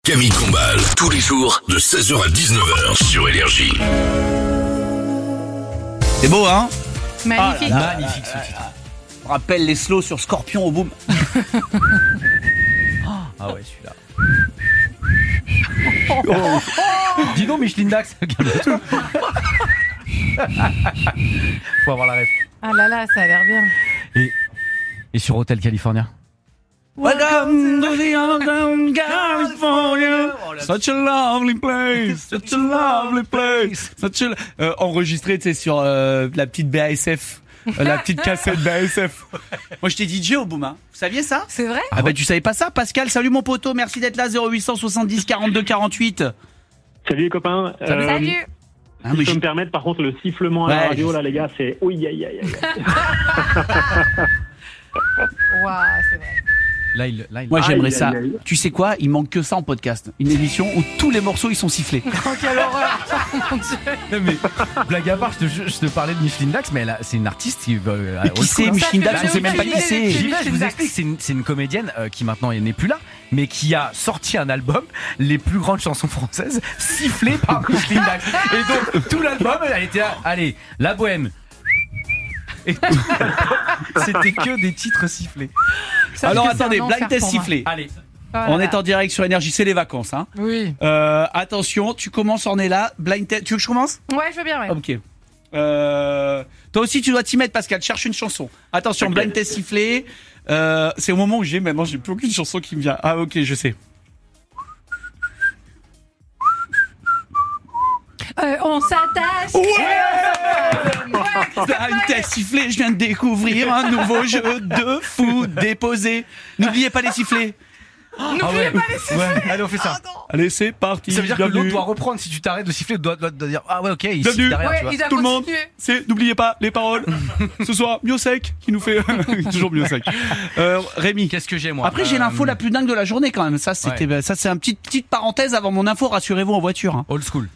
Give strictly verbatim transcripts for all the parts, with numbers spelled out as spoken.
Camille Combal, tous les jours de seize heures à dix-neuf heures sur Énergie. C'est beau, hein? Magnifique. Ah, là, là, magnifique ce titre. On rappelle les slows sur Scorpion au boom. Ah ouais, celui-là. Oh. Dis donc, Micheline Dax, calme-toi. Faut avoir la ref. Ah là là, ça a l'air bien. Et, et sur Hotel California. Welcome to the Hotel California. Such a lovely place, such a lovely place. Such a... Euh, enregistré, tu sais, sur euh, la petite B A S F. Euh, la petite cassette B A S F. Moi, j'étais D J au boom, hein. Vous saviez ça? C'est vrai? Ah bah tu savais pas ça, Pascal? Salut mon poteau, merci d'être là. Zéro huit cent soixante-dix quarante-deux quarante-huit. Salut les copains. Salut. Euh, Salut. Ah, si mais je peux je- me permettre, par contre, le sifflement à Ouais, la radio, je- là, les gars, c'est oui, aïe, aïe, aïe. Waouh, c'est vrai. Là, il, là, il... Moi, j'aimerais Aïe, ça. aïe, aïe. Tu sais quoi? Il manque que ça en podcast. Une émission où tous les morceaux ils sont sifflés. Oh, quelle horreur. Oh, mon Dieu. Non mais blague à part, je te, je te parlais de Micheline Dax, mais elle a- c'est une artiste qui veut. euh, Mais qui old school, c'est, hein. Micheline Ça Dax? fait On sait même pas aucune qui idée. c'est. J'y vais, je Micheline vous Dax. explique, c'est une, c'est une comédienne euh, qui maintenant n'est plus là, mais qui a sorti un album, les plus grandes chansons françaises, sifflées par Micheline Dax. Et donc tout l'album, elle était là, allez, La Bohème. Et tout l'album, c'était que des titres sifflés. Sache Alors que c'est attendez, un blind enfer test pour moi. sifflé. Allez, Oh là On là. est en direct sur Énergie, c'est les vacances, hein. Oui. Euh, attention, tu commences, on est là. Blind test. Tu veux que je commence? Ouais, je veux bien, ouais. Ok. Euh, toi aussi, tu dois t'y mettre, Pascal. Cherche une chanson. Attention, Ok. blind test sifflé. Euh, c'est au moment où j'ai, maintenant, j'ai plus aucune chanson qui me vient. Ah, ok, je sais. Euh, on s'attache. Blind test sifflé, je viens de découvrir un nouveau jeu de fou déposé. N'oubliez pas les sifflets. N'oubliez pas les sifflets. ouais, allez, on fait ça. Allez, c'est parti. Ça veut dire que Bienvenue. l'autre doit reprendre. Si tu t'arrêtes de siffler, doit, doit, doit dire ah ouais, ok, il Bienvenue. siffle derrière, Ouais, tu vois. il doit Tout le monde, continuer. c'est n'oubliez pas les paroles. Ce soir, Miosec qui nous fait toujours Miosec. Euh, Rémi. Qu'est-ce que j'ai moi Après, j'ai Euh, l'info la plus dingue de la journée quand même. Ça, c'était, ça, c'est une petite petite parenthèse avant mon info. Rassurez-vous en voiture. Hein. Old school.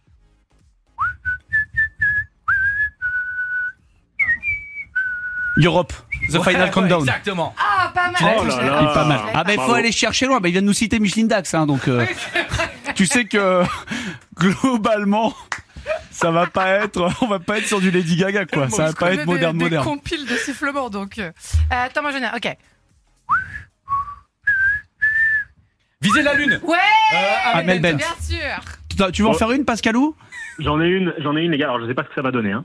Europe, The Ouais, Final ouais, Countdown. Exactement. Ah, pas mal. Tu l'as- Oh là Je l'ai là. Il est pas mal. je l'ai Ah ben, il faut Bravo. aller chercher loin. Ben, il vient de nous citer Micheline Dax, hein, donc euh, tu sais que globalement, ça va pas être, on va pas être sur du Lady Gaga, quoi. Ça va pas être moderne, des, moderne. Des compiles de sifflements, donc. Euh, attends, moi, j'en ai un. Ok. Viser la lune. Ouais. Amel Bent. Bien sûr. Tu- Tu veux en faire une, Pascalou? J'en ai une, j'en ai une, les gars, alors je sais pas ce que ça va donner, hein.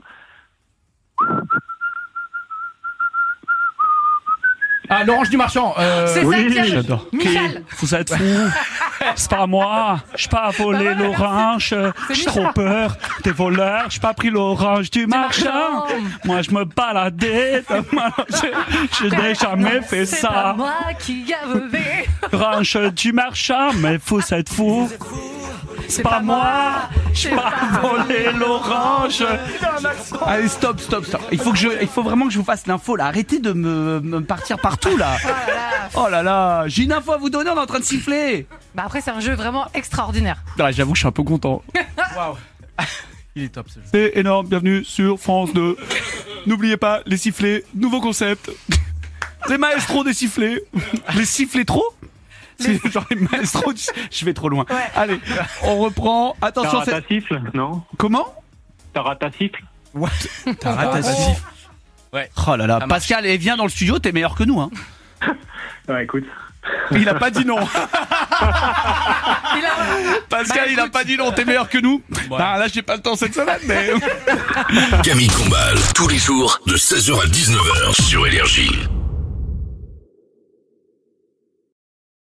Ah, l'orange du marchand. Euh... C'est oui, ça, Pierre. J'adore. Michel. Faut être fou. C'est pas moi. J'ai pas volé Bah voilà, l'orange. C'est J'ai Michel. trop peur des voleurs. J'ai pas pris l'orange du marchand. marchand. Moi, je me baladais. Je n'ai jamais fait C'est pas ça. moi qui a volé. Orange du marchand, mais faut être fou. C'est pas moi. J'ai pas volé l'orange. Allez, stop, stop, stop. Il faut que je, il faut vraiment que je vous fasse l'info là. Arrêtez de me, me partir partout là. Oh là là. Oh là là, j'ai une info à vous donner, on est en train de siffler. Bah après, c'est un jeu vraiment extraordinaire. Ah, j'avoue que je suis un peu content. Waouh. Il est top ce jeu. C'est énorme, bienvenue sur France deux. N'oubliez pas, les sifflets, nouveau concept. Les maestros des sifflets. Les sifflets trop C'est genre les maestros du... Je vais trop loin. Ouais. Allez, on reprend. Attention, Tarata c'est... siffle, non? Comment Tarata siffle? T'as raté Ah, ça. si. Oh là là, Ça marche. Pascal, et viens dans le studio, t'es meilleur que nous. Hein. Ouais, écoute. Il a pas dit non. Il a... Pascal, il a pas dit non, t'es meilleur que nous. Bah, là, j'ai pas le temps cette semaine, mais... Camille Combal, tous les jours de seize heures à dix-neuf heures sur Énergie.